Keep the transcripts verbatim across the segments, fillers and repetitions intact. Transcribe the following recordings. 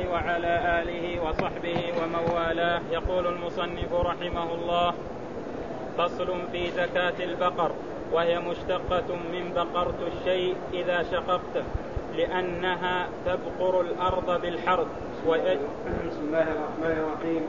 وعلى آله وصحبه ومن والاه. يقول المصنف رحمه الله: فصل في زكاة البقر، وهي مشتقة من بقرت الشيء إذا شققته، لأنها تبقر الأرض بالحرث. بسم الله الرحمن الرحيم.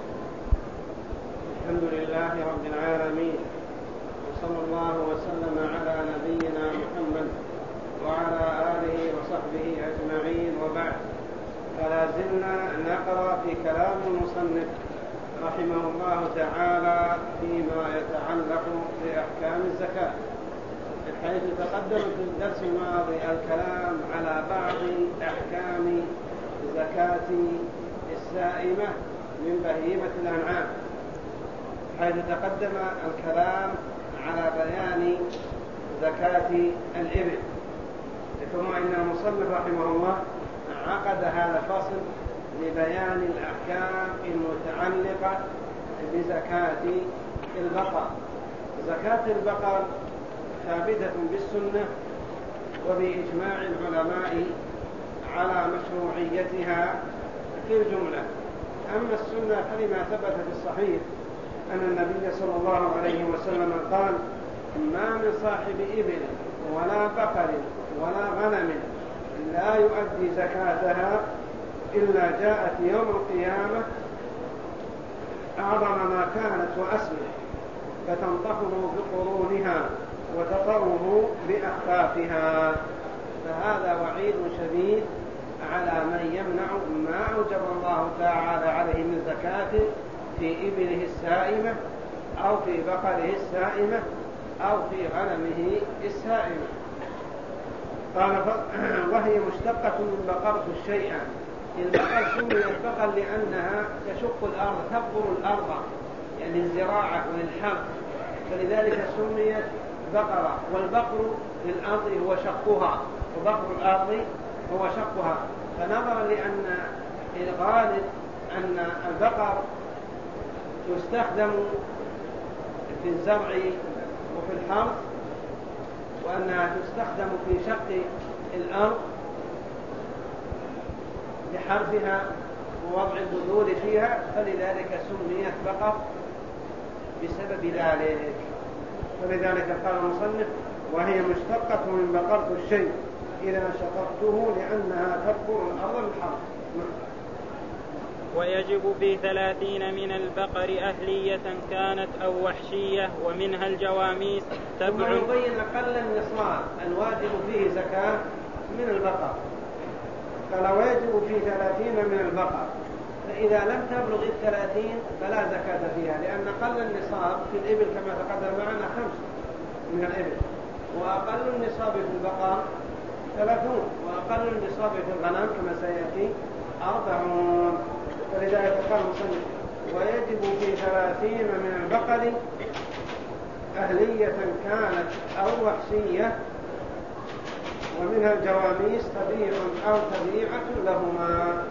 الحمد لله رب العالمين، وصلى الله وسلم على نبينا محمد وعلى آله وصحبه أجمعين، وبعد. فلا زلنا نقرأ في كلام المصنف رحمه الله تعالى فيما يتعلق بأحكام الزكاة، حيث تقدم في الدرس الماضي الكلام على بعض أحكام زكاة السائمة من بهيمة الأنعام، حيث تقدم الكلام على بيان زكاة الإبل. ثم إن المصنف رحمه الله عقد هذا الفصل لبيان الأحكام المتعلقة بزكاة البقر. زكاة البقر ثابتة بالسنة وبإجماع العلماء على مشروعيتها في الجملة. أما السنة فلما ثبت في الصحيح أن النبي صلى الله عليه وسلم قال: ما من صاحب إبل ولا بقر ولا غنم لا يؤدي زكاتها إلا جاءت يوم القيامة أعظم ما كانت وأسمى، فتنطحه بقرونها وتطره بأخفافها. فهذا وعيد شديد على من يمنع ما أوجب الله تعالى عليه من زكاة في إبله السائمة أو في بقره السائمة أو في غنمه السائمة. قال: وهي مشتقة من بقرت الشيء. البقر سميت بقر لأنها تشق الأرض، تبقر الأرض، يعني الزراعة والحرث، فلذلك سميت بقرة. والبقر في الأرض هو شقها، وبقر الأرض هو شقها. فنظرا لأن الغالب أن البقر تستخدم في الزرع وفي الحرث، وأنها تستخدم في شق الأرض لحرثها ووضع البذور فيها، فلذلك سميت بقر بسبب ذلك. فلذلك قال المصنف: وهي مشتقة من بقرت الشيء إذا شققته لأنها تبقر الأرض بالحرث. ويجب في ثلاثين من البقر أهلية كانت أو وحشية، ومنها الجواميس تبع. ثم يبين أقل النصاب الواجب فيه زكاة من البقر. قال: ويجب في ثلاثين من البقر، فإذا لم تبلغ الثلاثين فلا زكاة فيها، لأن أقل النصاب في الإبل كما تقدم معنا خمس من الإبل، وأقل النصاب في البقر ثلاثون، وأقل النصاب في الغنم كما سيأتي أربعون. فلذلك قال المصنف: ويجب في ثلاثين من البقر أهلية كانت أو وحشية، ومنها الجواميس تبيع أو تبيعة لهما.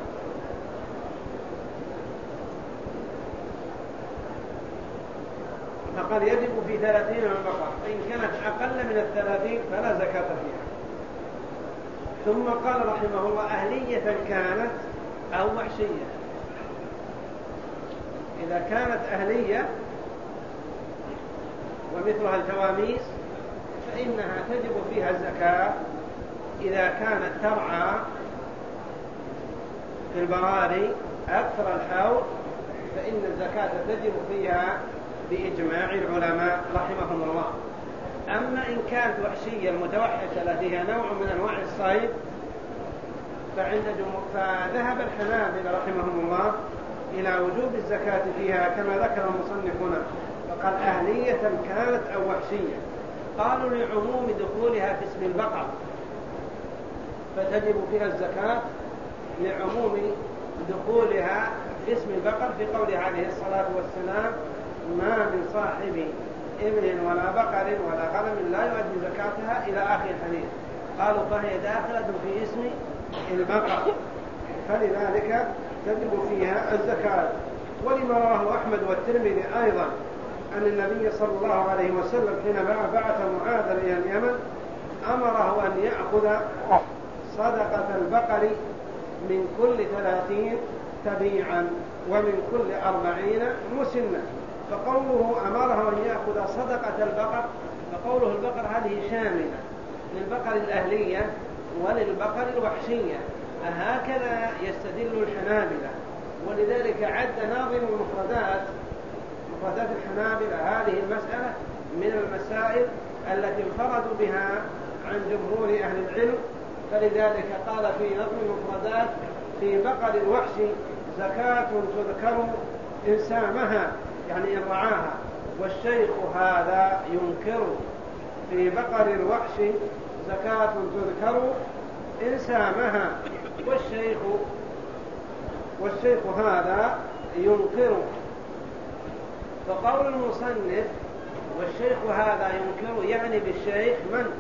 فقال: يجب في ثلاثين من البقر، فإن كانت أقل من الثلاثين فلا زكاة فيها. ثم قال رحمه الله: أهلية كانت أو وحشية. إذا كانت أهلية ومثلها الجواميس فإنها تجب فيها الزكاة إذا كانت ترعى في البراري أكثر الحول، فإن الزكاة تجب فيها بإجماع العلماء رحمهم الله. أما إن كانت وحشية متوحشة لديها نوع من أنواع الصيد فعند جمهور فذهب الحنابلة رحمهم الله إلى وجوب الزكاة فيها كما ذكر المصنف هنا. فقال: أهلية كانت أو وحشية. قالوا: لعموم دخولها في اسم البقر فتجب فيها الزكاة، لعموم دخولها في اسم البقر في قوله عليه الصلاة والسلام: ما من صاحب إبل ولا بقر ولا غنم لا يؤدي زكاتها إلى آخر الحديث. قالوا: فهي داخلة في اسم البقر، فلذلك تجب فيها الزكاة. ولما رواه أحمد والترمذي أيضا أن النبي صلى الله عليه وسلم حينما بعث معاذ إلى اليمن أمره أن يأخذ صدقة البقر من كل ثلاثين تبيعا ومن كل أربعين مسنة. فقوله أمره أن يأخذ صدقة البقر، فقوله البقر هذه شاملة للبقر الأهلية وللبقر الوحشية، هكذا يستدل الحنابلة. ولذلك عد ناظم المفردات مفردات الحنابلة هذه المسألة من المسائل التي انفردوا بها عن جمهور أهل العلم. فلذلك قال في نظم المفردات: في بقر الوحش زكاة تذكر إن سامها، يعني إن رعاها، والشيخ هذا ينكر. في بقر الوحش زكاة تذكر إن سامها، والشيخ والشيخ هذا ينكر. فقول المصنف والشيخ هذا ينكر يعني بالشيخ من؟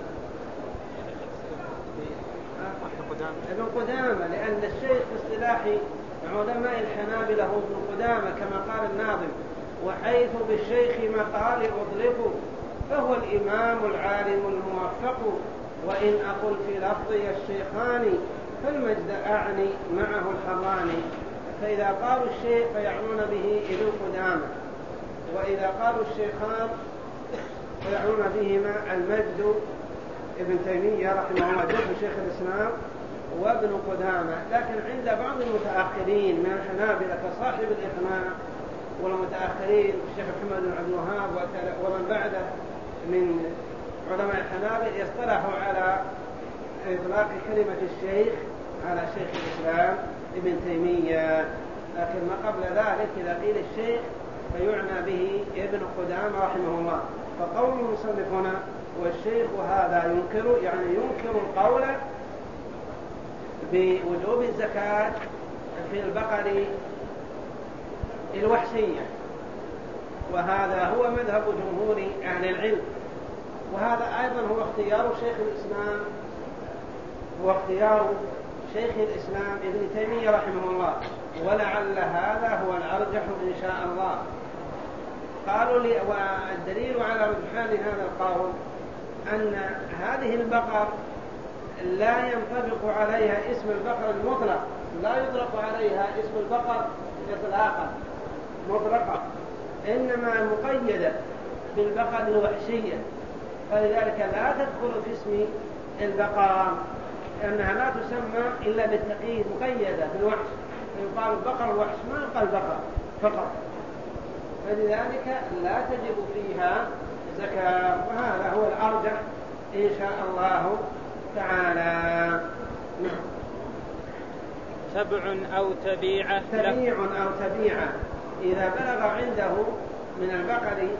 ابن قدامة، لأن الشيخ في اصطلاح علماء الحنابلة هو ابن قدامة كما قال الناظم: وحيث بالشيخ مقال أطلق فهو الإمام العالم الموفق، وإن أقل في لفظي الشيخان فالمجد أعني معه الحراني. فإذا قالوا الشيخ فيعنون به ابن قدامة، وإذا قالوا الشيخان فيعنون بهما المجد ابن تيمية رحمه الله جد شيخ الإسلام وابن قدامة. لكن عند بعض المتأخرين من الحنابلة كصاحب الإقناع والمتأخرين الشيخ محمد بن عبد الوهاب ومن بعده من علماء الحنابلة يصطلحوا على إطلاق كلمة الشيخ على شيخ الإسلام ابن تيمية. لكن ما قبل ذلك إذا قيل الشيخ فيعنى به ابن قدامة رحمه الله. فقول المصنف هنا والشيخ هذا ينكر يعني ينكر القول بوجوب الزكاة في البقر الوحشية، وهذا هو مذهب جمهور أهل العلم، وهذا أيضا هو اختيار شيخ الإسلام هو اختيار شيخ الإسلام ابن تيمية رحمه الله، ولعل هذا هو الأرجح إن شاء الله. قالوا لي والدليل على رجحان هذا القول أن هذه البقر لا ينطبق عليها اسم البقر المطلق، لا يطلق عليها اسم البقر إطلاقا مطلقا، إنما مقيدة بالبقر الوحشية، فلذلك لا تدخل في اسم البقر، لأنها لا تسمى إلا بالتقييد، مقيدة بالوحش. يقال البقر الوحش ما يقال بقر فقط، فلذلك لا تجب فيها زكاة، وهذا هو الأرجح إن شاء الله تعالى. تبع أو تبيعة تبيع أو تبيعة إذا بلغ عنده من البقر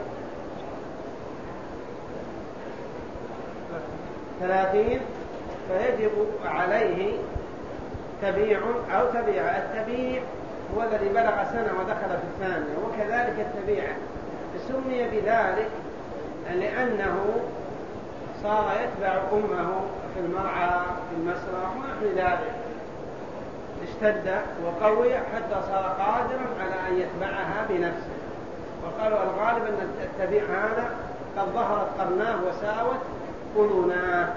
ثلاثين فيجب عليه تبيع أو تبيعة. التبيع هو الذي بلغ سنة ودخل في الثانية، وكذلك التبيعة سمي بذلك لأنه صار يتبع أمه في المرعى في المسرح ونحو ذلك، اشتد وقوي حتى صار قادرا على أن يتبعها بنفسه. وقالوا الغالب أن التبيع هذا قد ظهرت قرناه وساوت أذناه.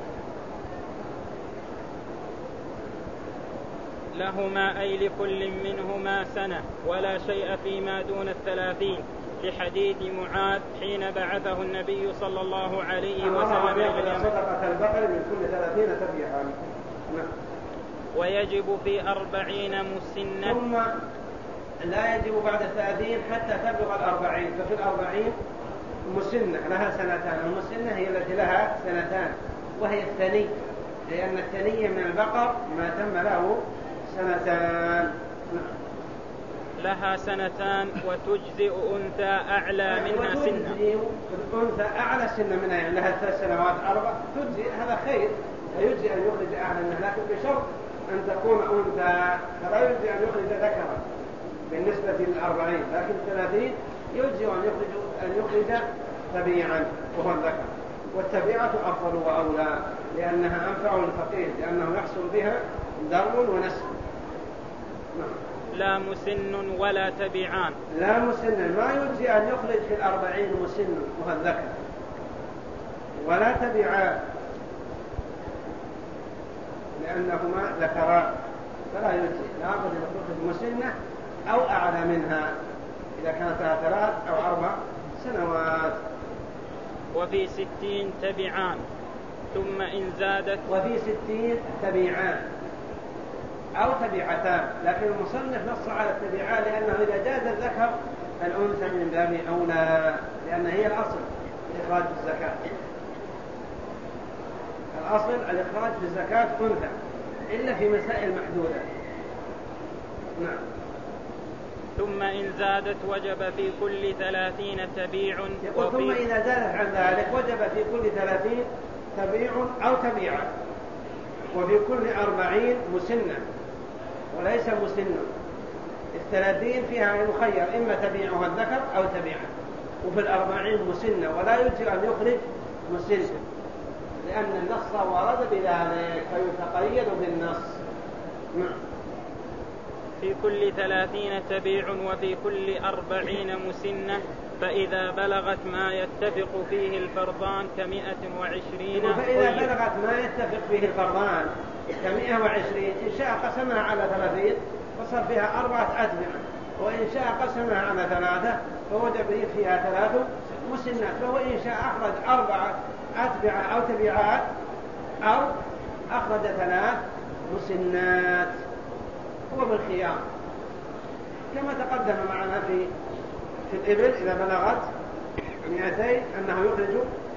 لهما أي لكل منهما سنة ولا شيء فيما دون الثلاثين، لحديث معاذ حين بعثه النبي صلى الله عليه وسلم إلى اليمن. صدقة البقر من كل ثلاثين تبيعا. ويجب في أربعين مسنة، ثم لا يجب بعد الثلاثين حتى تبلغ الأربعين، ففي الأربعين مسنة لها سنتان. المسنة هي التي لها سنتان، وهي الثني، لأن الثني من البقر ما تم له سنتان. لها سنتان وتجزئ أنثى أعلى منها سنة. أنثى أعلى سنة منها، يعني لها ثلاث سنوات أربع تجزئ، هذا خير، فيجزئ أن يخرج أعلى منها، لكن بشرط أن تكون أنثى، فلا يجزئ أن يخرج ذكرا بالنسبة للأربعين، لكن الثلاثين يجزئ أن يخرج أن يخرج تبيعا وهو الذكر. والتبيعة أفضل وأولى لأنها أنفع للفقير، لأنه يحصل بها درء ونسل. لا مسن ولا تبيعان. لا مسن، ما يجزي أن يخرج في الأربعين مسن وهو الذكر، ولا تبيعان لأنهما ذكران. فلا يجزي، لابد أن تخرج مسنة أو أعلى منها إذا كانت لها ثلاث أو أربع سنوات. وفي ستين تبعان، ثم إن زادت. وفي ستين تبعان أو تبعتان، لكن المصنف نص على التبعان لأنه إذا جاز الذكر الأنثى من باب أولى، لأن هي الأصل في إخراج الزكاة. الأصل الإخراج في الزكاة أنثى إلا في مسائل محدودة. نعم. ثم إن زادت وجب في كل ثلاثين تبيع. يقول ثم إذا زادت عن ذلك وجب في كل ثلاثين تبيع أو تبيعة، وفي كل أربعين مسنة وليس مسنة. الثلاثين فيها مخير، إما تبيعها الذكر أو تبيعها، وفي الأربعين مسنة ولا يجب أن يخرج مسنة لأن النص ورد بذلك فيتقيد بالنص. نعم. في كل ثلاثين تبيع وفي كل أربعين مسنة، فإذا بلغت ما يتفق فيه الفرضان كمئة وعشرين. فإذا بلغت ما يتفق فيه الفرضان كمئة وعشرين، إن شاء قسمها على ثلاثين فصار فيها أربعة أتبعة، وإن شاء قسمها على ثلاثة فوجب فيها ثلاث مسنات، فهو إن شاء أخرج أربعة أتبعة أو تبعات أو أخرج ثلاث مسنات، هو بالخيار كما تقدم معنا في في الإبل إذا بلغت مئتين أنه يخرج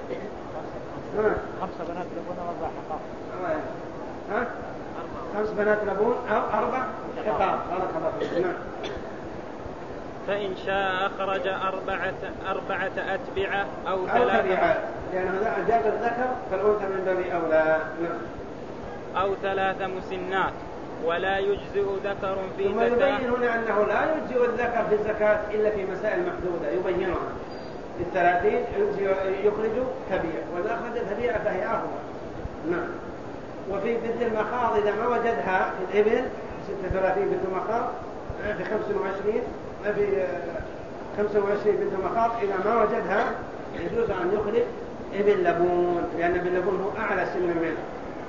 خمس بنات لبون وأربع حقاق. ها؟ خمس بنات لبون أو أربع حقاق. بارك الله فيك. نعم. فإن شاء أخرج أربعة أربعة أتبعة أو, أو ثلاثة تبعات، لأنه جاب الذكر فالأنثى من باب أولى. نعم. أو ثلاث مسنات، ولا يجزئ ذكر في ثم زكاة. يبين هنا أنه لا يجزئ الذكر في الزكاة إلا في مسائل محدودة يبينها. في الثلاثين يخرج تبيع، وإذا أخرج تبيع فهي أفضل. نعم. وفي بنت المخاض إذا ما وجدها في الإبل ستة وثلاثين بنت مخاض، في خمسة وعشرين في خمسة وعشرين بنت مخاض إذا ما وجدها يجوز أن يخرج ابن لبون، لأن ابن لبون هو أعلى سن منه.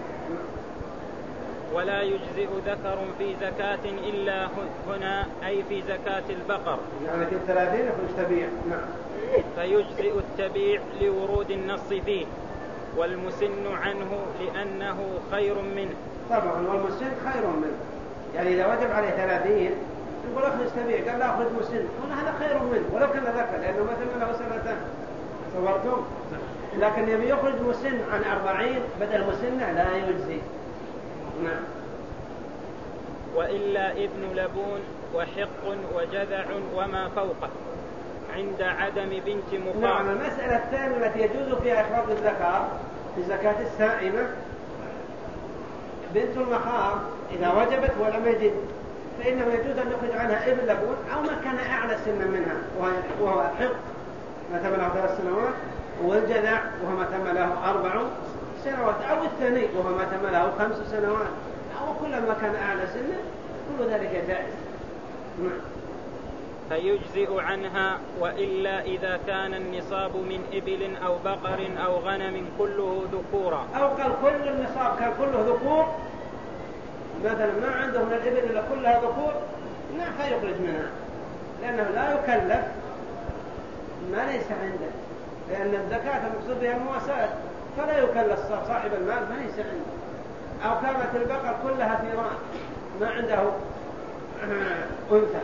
ولا يجزئ ذكر في زكاة إلا هنا، أي في زكاة البقر، يعني في الثلاثين يخرج تبيع. نعم. فيجزئ التبيع لورود النص فيه، والمسن عنه لأنه خير منه. طبعا والمسن خير منه، يعني إذا وجب عليه ثلاثين يقول أخرج تبيع، قال لا أخرج مسن، قال هذا خير منه ولو كان ذكر لأنه مثل له سنتين. صورتم؟ لكن يبي يخرج مسن عن أربعين بدل مسنة لا يجزي. نعم. وإلا ابن لبون وحق وجذع وما فوقه عند عدم بنت مخاض. نعم. المسألة الثانية التي يجوز فيها إخراج الزكاة في زكاة السائمة بنت المخاض إذا وجبت ولم يجد فإنه يجوز أن يخرج عنها ابن لبون أو ما كان أعلى سنا منها، وهو الحق ما تم له ثلاث سنوات، والجذع وهو ما تم له أربع سنوات، أو الثاني وهو ما تم له خمس سنوات، أو كل ما كان أعلى سنا، كل ذلك جائز. فيجزئ عنها. وإلا إذا كان النصاب من إبل أو بقر أو غنم كله ذكورا، أو قال كل النصاب كان كله ذكور، مثلا ما عنده من الإبل إلا كلها ذكور، لا فيخرج منها، لأنه لا يكلف ما ليس عنده، لأن الزكاة المقصود بها المواساة، فلا يكلف صاحب المال ما ليس عنده. أو كانت البقر كلها ثيران ما عنده أنثى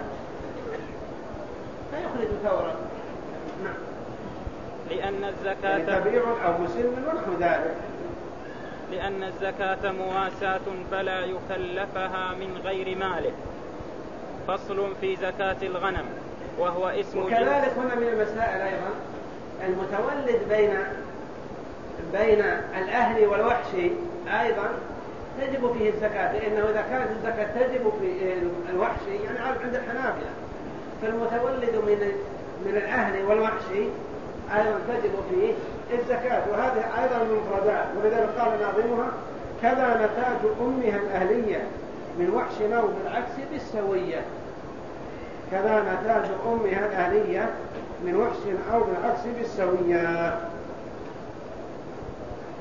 فيخرج ثورا. نعم. لأن الزكاة يعني تبيع أو مسن ونحو ذلك. لأن الزكاة مواساة فلا يكلفها من غير ماله. فصل في زكاة الغنم وهو اسم. وكذلك هنا من المسائل أيضا المتولد بين بين الأهل والوحش أيضا تجب فيه الزكاة، لأنه إذا كانت الزكاة تجب في الوحش يعني عند الحنابلة، فالمتولد من من الأهل والوحش أيضا تجب فيه الزكاة، وهذه أيضا من المفردات، ولذلك قال ناظمها كذا نتاج أمها الأهلية من وحش أو بالعكس بالسوية. كذا نتاج أمها الأهلية من وحش أو بالعكس بالسوية.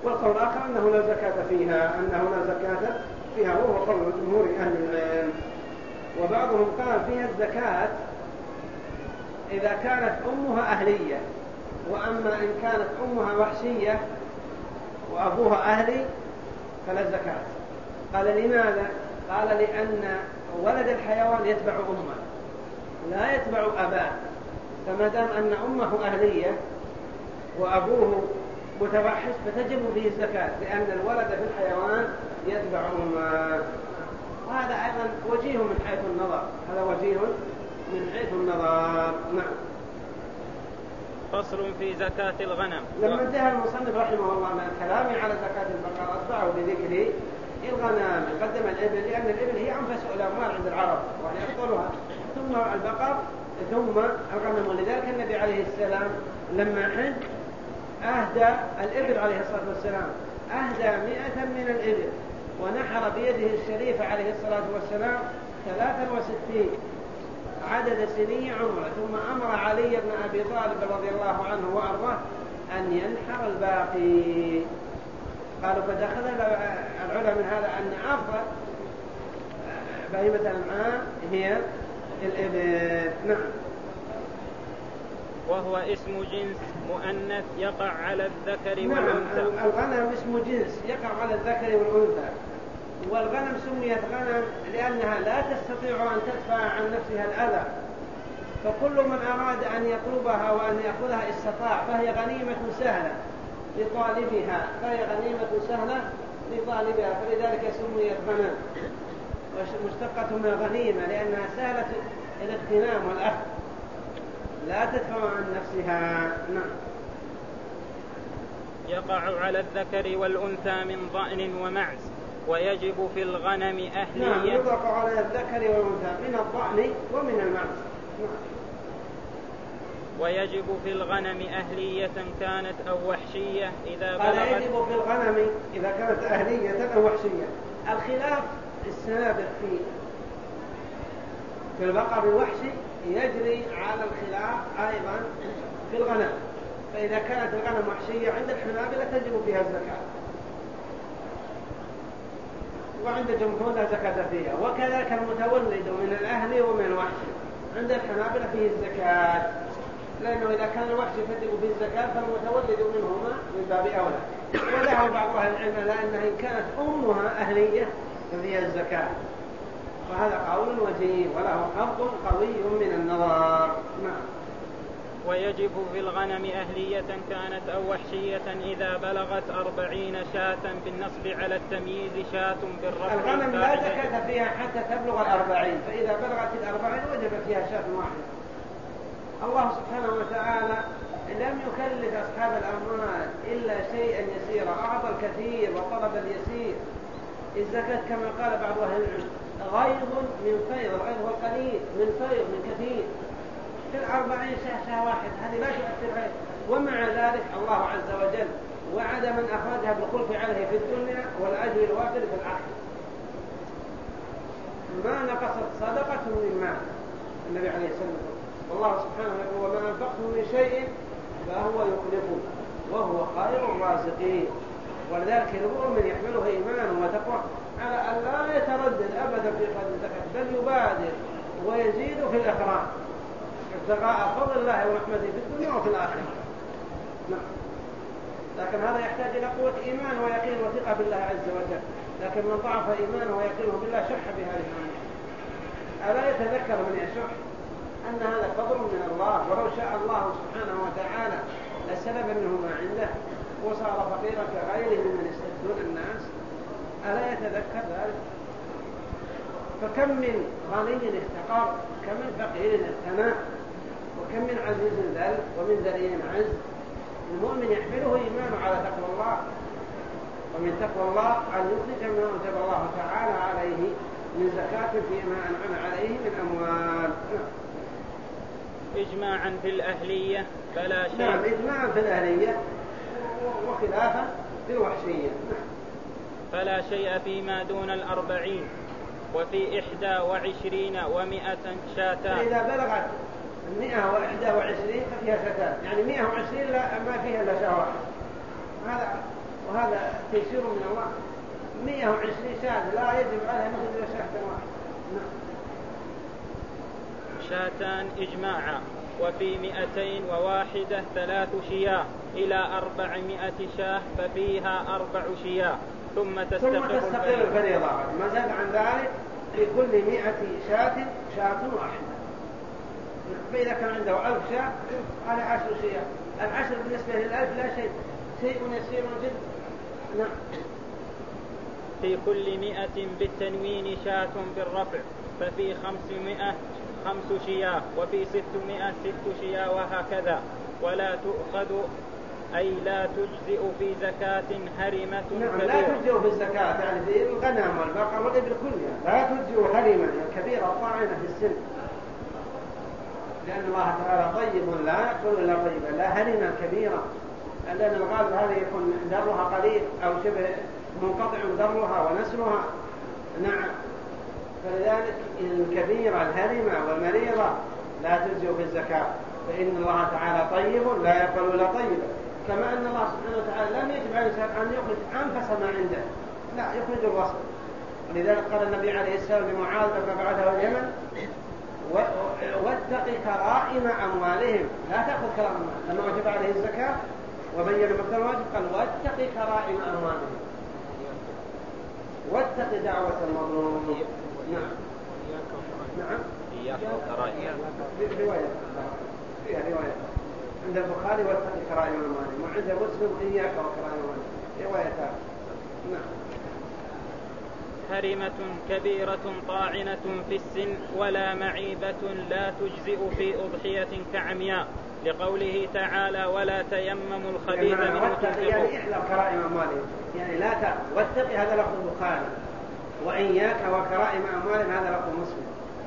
والقول الآخر أنه لا زكاة فيها أنه لا زكاة فيها وهو قول جمهور أهل العلم. وبعضهم قال فيها الزكاة إذا كانت أمها أهلية، وأما إن كانت أمها وحشية وأبوها أهلي فلا زكاة. قال لماذا؟ قال لأن ولد الحيوان يتبع أمه لا يتبع أباه، فما دام أن أمه أهلية وأبوه متوحش فتجب فيه الزكاة، لأن الولد في الحيوان يتبع أمه. وهذا أيضا وجيه من حيث النظر، هذا وجيه من حيث النظر. نعم. فصل في زكاة الغنم. لما انتهى المصنف رحمه الله من كلامه على زكاة البقر أتبعه بذكر الغنم، قدم الإبل لأن الإبل هي أنفس الأموال عند العرب وهي أفضلها، ثم البقر، ثم الغنم. ولذلك النبي عليه السلام لما حج أهدى الإبل عليه الصلاة والسلام، أهدى مئة من الإبل ونحر بيده الشريفة عليه الصلاة والسلام ثلاثا وستين عدد سني عمره، ثم أمر علي بن أبي طالب رضي الله عنه وأرضاه أن ينحر الباقي. قالوا فدخل العلماء من هذا أن أفضل بهيمة الأنعام هي الإبل. نعم. وهو اسم جنس مؤنث يقع على الذكر نعم. والأنثى. الغنم اسم جنس يقع على الذكر والأنثى، والغنم سميت غنم لأنها لا تستطيع أن تدفع عن نفسها الأذى، فكل من أراد أن يطلبها وأن يأخذها استطاع، فهي غنيمة سهلة لطالبها، فهي غنيمة سهلة لطالبها، فلذلك سميت غنم، مشتقة من غنيمة لأنها سهلة الاغتنام والأخذ لا تدفع عن نفسها. نعم. يقع على الذكر والأنثى من ضأن ومعز، ويجب في الغنم أهلية. نعم، يطلق على الذكر والأنثى من الضأن ومن المعز. نعم. ويجب في الغنم أهلية كانت أو وحشية إذا قال بلغت. يجب في الغنم إذا كانت أهلية أو وحشية. الخلاف السابق في في البقر الوحشي يجري على الخلاف أيضا في الغنم، فإذا كانت الغنم وحشية عند الحنابلة تجب فيها الزكاة، وعند الجمهور لا زكاة فيها. وكذلك المتولد من الأهل ومن الوحش عند الحنابلة فيه الزكاة، لأنه إذا كان الوحش تجب فيه الزكاة فالمتولد منهما من باب أولى. وذهب بعض أهل العلم لأنها إن كانت أمها أهلية ففيها الزكاة، وهذا قول وجيه وله حظ قوي من النظر. نعم. ويجب في الغنم أهلية كانت أو وحشية إذا بلغت أربعين شاة بالنصب على التمييز شاة بالرفع. الغنم لا زكاة فيها حتى تبلغ الأربعين، فإذا بلغت الأربعين وجب فيها شاة واحدة. الله سبحانه وتعالى لم يكلف أصحاب الأموال إلا شيئا يسيرا، أعطى الكثير وطلب اليسير. الزكاة كما قال بعض أهل العلم غيظ من فيض، الغيظ هو القليل من فيض من كثير، في الأربعين شاة واحد هذه لا تؤثر غير. ومع ذلك الله عز وجل وعد من أخرجها بالخلف عليه في الدنيا والأجر الوافر في الآخرة. ما نقصت صدقة من مال النبي عليه الصلاة والسلام، والله سبحانه يقول وما أنفقتم من شيء فهو يخلفه وهو خير الرازقين. ولذلك المؤمن يحمله إيمان وتقوى على أن لا يتردد أبدا في إخراج الزكاة، بل يبادر ويزيد في الإخراج ابتغاء فضل الله ورحمته في الدنيا وفي الآخرة. نعم. لكن هذا يحتاج إلى قوة إيمان ويقين وثقة بالله عز وجل، لكن من ضعف إيمانه ويقينه بالله شح بهذه الأمور. ألا يتذكر من يشح أن هذا فضل من الله، ولو شاء الله سبحانه وتعالى لسلب منه ما عنده وصار فقيرا كغيره ممن يستجدون الناس. ألا يتذكر ذلك؟ فكم من غني افتقر، كم من فقير اغتنى، وكم من عزيز ذل ومن ذليل عز. المؤمن يحمله إيمانه على تقوى الله، ومن تقوى الله أن يخرج ما أوجب الله تعالى عليه من زكاة فيما أنعم عليه من أموال. إجماعا في الأهلية فلا شيء. نعم، إجماعا في الأهلية وخلافا في الوحشية. فلا شيء فيما دون الأربعين، وفي إحدى وعشرين ومئة شاتان. إذا بلغت مئة وإحدى وعشرين ففيها شاتان، يعني مئة وعشرين لا ما فيها إلا شاة واحدة. هذا وهذا تيسير من الله. مئة وعشرين شاة لا يجب عليها مثل شاة واحدة. شاتان إجماعا، وفي مئتين وواحدة ثلاث شياه إلى أربعمائة شاه ففيها أربع شياه ثم تستقر الفريضة. ما زاد عن ذلك في كل مئة شاة شاة واحدة. فإذا كان عنده ألف شاة على عشر شياه. العشر بالنسبة للألف لا شيء، شيء يسير جدا. نعم. في كل مئة بالتنوين شاة بالرفع ففي خمسمائة خمس شياه، وفي ستمائة ست شياه، وهكذا. ولا تؤخذ أي لا تجزئ في زكاة هرمة نعم كبيرة. لا تجزئ في الزكاة يعني في الغنم والبقر والإبل كلها لا تجزئ هرمة كبيرة طاعنة في السن، لأن الله تعالى طيب لا يقول إلا طيبا، لا هرمة كبيرة، لأن الغالب هذا يكون درها قليل أو شبه منقطع درها ونسلها. نعم. فلذلك الكبيرة الهرمة والمريضة لا تجزئ في الزكاة، فإن الله تعالى طيب لا يقبل إلا طيبا. كما أن الله سبحانه وتعالى لم يجب على الإنسان أن يخرج أنفس ما عنده، لا يخرج الوسط. ولذلك قال النبي عليه السلام لمعاذ لما بعثه اليمن: واتق كرائم أموالهم، لا تأخذ كرائم أموالهم. لما وجب عليه الزكاة وبين مقدار الواجب قال: واتق كرائم أموالهم، واتق دعوة المظلوم. نعم. نعم. إياك وكرائم. رواية فيها رواية عند البخاري: واتق كرائم أموالهم، وعند مسلم: إياك وكرائم أموالهم. روايتان. نعم. هرمة كبيرة طاعنة في السن ولا معيبة لا تجزئ في أضحية كعمياء، لقوله تعالى: ولا تيمموا الخبيث منه تنفقون. يعني إحدى كرائم أموالهم، يعني لا تأخذ. واتق هذا لفظ البخاري، وإياك وكرائم أموالهم هذا لفظ مسلم.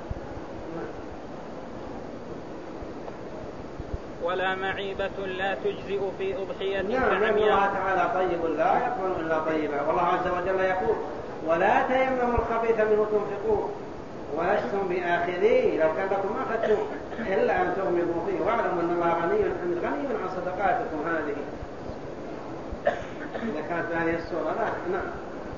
ولا معيبة لا تجزئ في أضحية نعم. كعمياء. الله تعالى طيب لا يقبل إلا طيبا، والله عز وجل يقول: ولا تيمموا الخبيث منه تنفقون ولستم بآخذيه لو كان لكم ما أخذتم إلا أن تغمضوا فيه، واعلموا أن الله غني حميد غني عن صدقاتكم هذه. إذا كانت هذه السورة لا. نعم.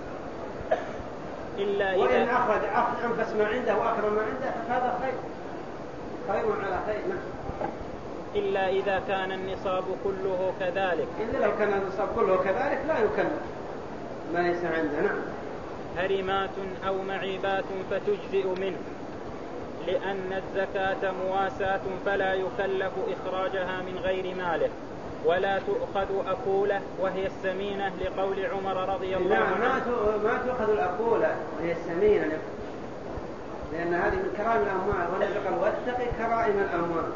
إلا إذا وإن أخرج أنفس ما عنده وأكرم ما عنده فهذا خير، خير على خير. نعم. إلا إذا كان النصاب كله كذلك. إلا لو كان النصاب كله كذلك لا يكلف ما ليس عنده. نعم. هرمات أو معيبات فتجزئ منه، لأن الزكاة مواساة فلا يكلف إخراجها من غير ماله. ولا تؤخذ أكولة وهي السمينة، لقول عمر رضي الله عنه. نعم. ما تؤخذ الأكولة وهي السمينة، لأن هذه من كرائم الأموال، والنبي قال: واتق كرائم الأموال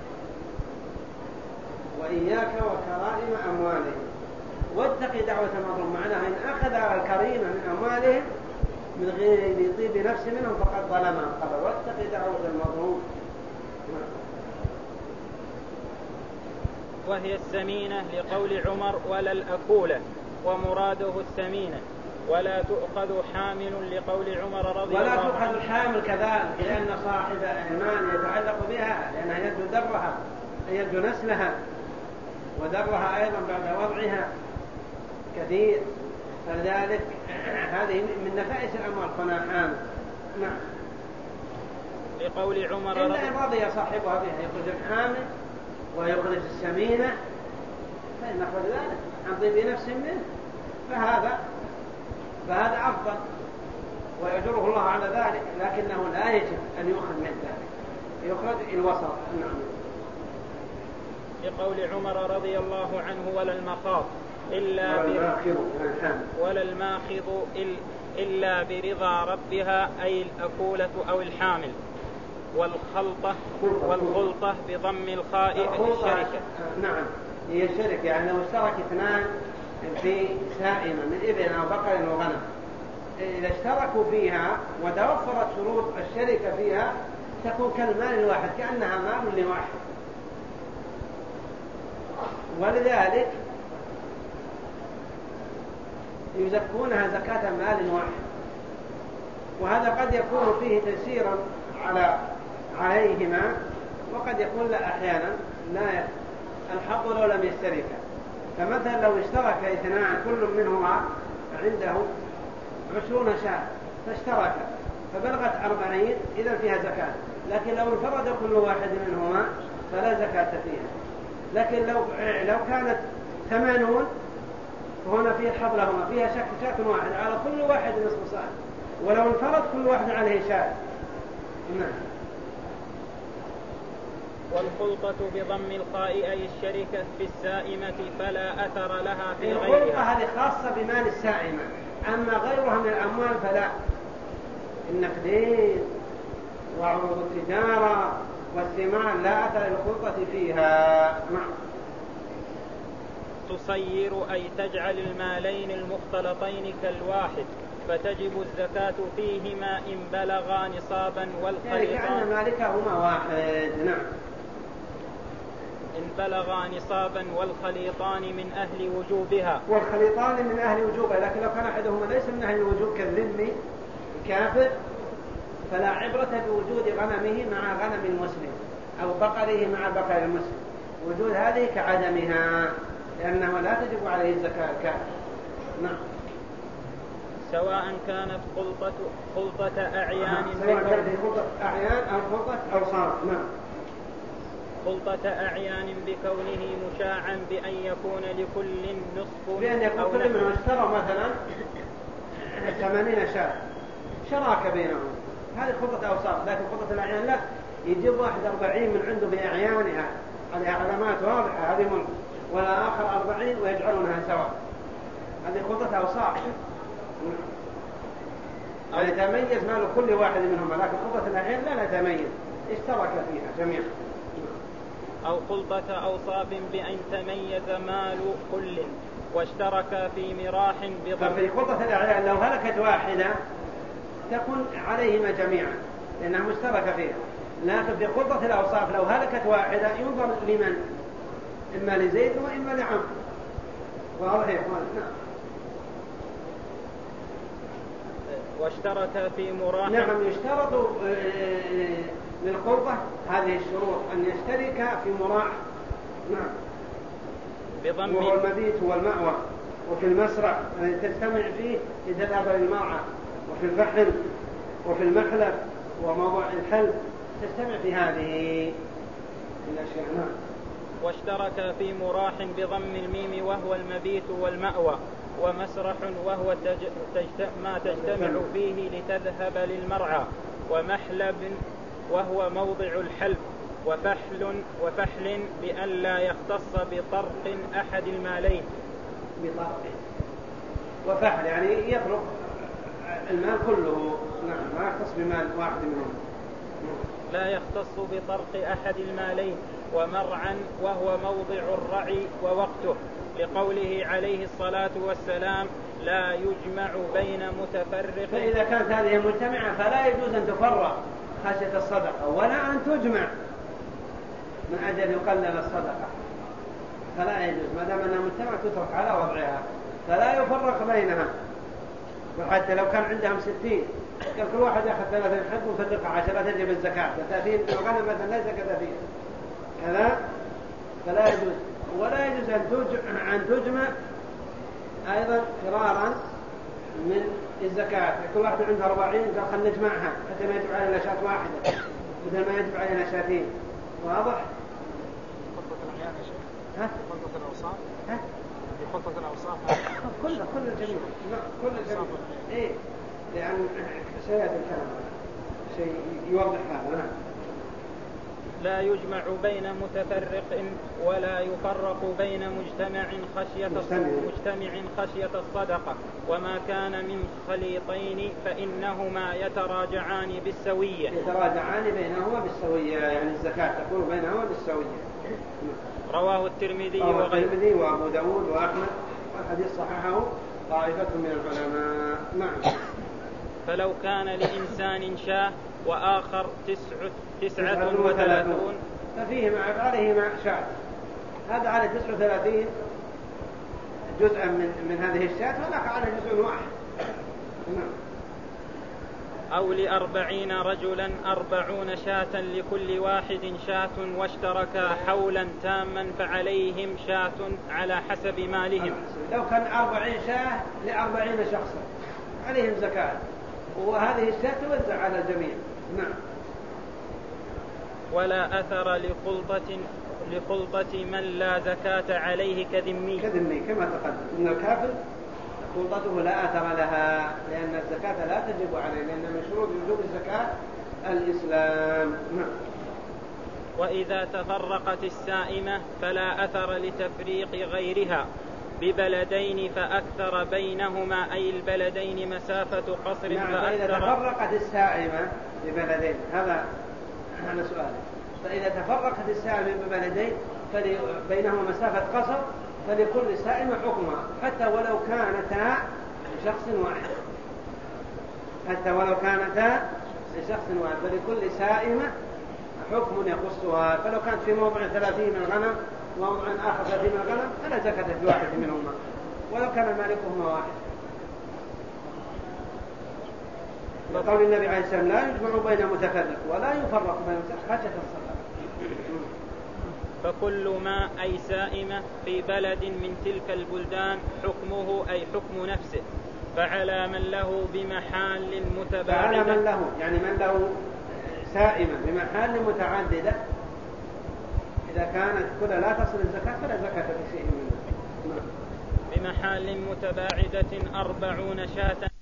وإياك وكرائم أموالهم. واتق دعوة المظلوم، معناها إن أخذ الكريم من أموالهم من غير طيب نفس منهم فقد ظلمهم. قال: واتق دعوة المظلوم. وهي السمينة، لقول عمر: ولا الأكولة، ومراده السمينة. ولا تؤخذ حامل، لقول عمر رضي الله عنه. ولا تؤخذ الحامل كذلك، لأن صاحب إيمان يتعلق بها، لأنها يد درها يد نسلها، ودرها أيضا بعد وضعها كثير، فلذلك هذه من نفائس الأموال كونها حامل. نعم. لقول عمر إلا إن رضي صاحبها بها يخرج الحامل ويخرج السمينة فإن أخذ ذلك عن طيب نفس منه فهذا فهذا أفضل ويجره الله على ذلك، لكنه لا يجب أن يؤخذ من ذلك، يخرج الوسط. نعم. لقول عمر رضي الله عنه: ولا المخاض إلا ولا الماخذ إلا برضا ربها، أي الأكولة أو الحامل. والخلطة والخلطة بضم الخاء الشركة. نعم. هي الشركة، يعني لو اشترك اثنان في سائمة من إبل أو بقر وغنم، إذا اشتركوا فيها وتوفرت شروط الشركة فيها تكون كالمال الواحد، كأنها مال لواحد. ولذلك يزكونها زكاة مال واحد، وهذا قد يكون فيه تيسيرا على عليهما، وقد يكون لا، أحيانا لا الحظ لو لم يشتركا، فمثلا لو اشترك اثنان كل منهما عنده عشرون شاة فاشترك فبلغت أربعين إذا فيها زكاة، لكن لو انفرد كل واحد منهما فلا زكاة فيها. لكن لو لو كانت ثمانون فهنا فيه الحظ لهما، فيها شك شاة واحد على كل واحد نصف صاع، ولو انفرد كل واحد عليه شاة. نعم. والخلطة بضم الخاء أي الشركة في السائمة فلا أثر لها في الخلطة غيرها. هذه خاصة بمال السائمة، أما غيرها من الأموال فلا. النقدين وعروض التجارة والثمار لا أثر للخلطة فيها. نعم. تصير أي تجعل المالين المختلطين كالواحد فتجب الزكاة فيهما إن بلغا نصابا والخليطان يعني كأن مالكهما واحد. نعم. إن بلغا نصابا والخليطان من أهل وجوبها. والخليطان من أهل وجوبها، لكن لو كان أحدهما ليس من أهل الوجوب كالذمي كافر فلا عبرة بوجود غنمه مع غنم المسلم أو بقره مع بقر المسلم، وجود هذه كعدمها لأنه لا تجب عليه الزكاة الكافر. نعم. سواء كانت خلطة, خلطة أعيان سواء كانت خلطة أعيان أو خلطة أوصاف. نعم. خلطة أعيان بكونه مشاعا بأن يكون لكل نصف بأن يكون كل منهم اشترى مثلا ثمانين شاة شراكة بينهم، هذه خلطة أوصاف. لكن خلطة الأعيان لا، يجيب واحد أربعين من عنده بأعيانها، هذه علامات واضحة، هذه ملك، ولا آخر أربعين ويجعلونها سواء، هذه خلطة أوصاف. يعني تميز مال كل واحد منهم، لكن خلطة الأعيان لا لا تميز، اشترك فيها جميعا. أو خلطة أوصاف بأن تميز مال كل واشترك في مراح بضم. ففي خلطة الأعيان لو هلكت واحدة تكون عليهما جميعا لأنها مشتركة فيها، لكن في خلطة الأوصاف لو هلكت واحدة ينظر لمن، إما لزيد وإما لعمرو. واضح يا إخوان؟ نعم. واشترك في مراح. نعم. يشترط للخلطة هذه الشروط أن يشترك في مراح. نعم. بضم وهو المبيت والمأوى، وفي المسرح الذي تجتمع فيه لتذهب للمرعى، وفي الفحل وفي المحلب وموضع الحلب تجتمع في هذه الأشياء. نعم. واشترك في مراح بضم الميم وهو المبيت والمأوى، ومسرح وهو تج... تجت... ما تجتمع فيه لتذهب للمرعى، ومحلب وهو موضع الحلب، وفحل وفحل بأن لا يختص بطرق أحد المالين. بطرق وفحل يعني يطرق المال كله. نعم. ما يختص بمال واحد منهم. لا يختص بطرق أحد المالين. ومرعا وهو موضع الرعي ووقته، لقوله عليه الصلاة والسلام لا يجمع بين متفرق. فإذا كانت هذه مجتمعة فلا يجوز أن تفرق خشية الصدقة، ولا أن تجمع من أجل يقلل الصدقة، فلا يجوز ما دام أنها مجتمعة تترك على وضعها، فلا يفرق بينها. وحتى لو كان عندهم ستين كان كل واحد يأخذ ثلاثين حد وصدقة عشرة تجب الزكاة، ثلاثين الغنم مثلا لا زكاة فيه كذا، فلا يجوز. ولا يجوز أن تجمع, أن تجمع أيضا فرارا من الزكاة. كل واحد عنده أربعين قال خلنا نجمعها حتى ما يجب علينا شاة واحدة بدل ما يجب علينا شاتين. واضح؟ خطة الأعيان يا شيخ. ها؟ خطة الأوصاف. ها؟ خطة الأوصاف. كل كل الجميع. كل الجميع. إيه. لأن سيأتي الكلام شيء يوضح هذا. نعم. لا يجمع بين متفرق ولا يفرق بين مجتمع خشية مجتمع خشية الصدقة. وما كان من خليطين فإنهما يتراجعان بالسوية. يتراجعان بينهما بالسوية، يعني الزكاة تكون بينهما بالسوية. رواه الترمذي وغيره. الترمذي وأبو داود وأحمد، والحديث صححه طائفة من العلماء. نعم. فلو كان لإنسان شاة وآخر تسعة تسعة وثلاثون ففيهما عليهما شاة، هذا على تسعة وثلاثين جزءا من من هذه الشاة، وذاك على جزء واحد. نعم. أو لأربعين رجلا أربعون شاة لكل واحد شاة واشتركا حولا تاما فعليهم شاة على حسب مالهم. لو كان أربعين شاة لأربعين شخصا عليهم زكاة، وهذه الشاة توزع على الجميع. نعم. ولا أثر لخلطة لخلطة من لا زكاة عليه كذمي. كذمي كما تقدم إن الكافر خلطته لا أثر لها، لأن الزكاة لا تجب عليه، لأن من شروط وجوب الزكاة الإسلام. نعم. وإذا تفرقت السائمة فلا أثر لتفريق غيرها ببلدين فأكثر بينهما، أي البلدين مسافة قصر. نعم. فأكثر. فإذا تفرقت السائمة ببلدين، هذا هذا سؤال. فإذا تفرقت السائمة ببلدين بينهما مسافة قصر فلكل سائمة حكمها، حتى ولو كانتا لشخص واحد، حتى ولو كانتا لشخص واحد فلكل سائمة حكم يخصها. فلو كانت في موضع ثلاثين من الغنم وموضع آخر ثلاثين من الغنم فلا زكاة في واحد منهما ولو كان مالكهما واحد. وقول النبي عليه السلام لا يجمع بين متفرق ولا يفرق بين خشية الصلاة. فكل ما أي سائمة في بلد من تلك البلدان حكمه أي حكم نفسه، فعلى من له بمحال متباعدة. فعلى من له يعني من له سائمة بمحال متعددة، إذا كانت كلها لا تصل الزكاة فلا زكاة في شيء منها. بمحال متباعدة أربعون شاة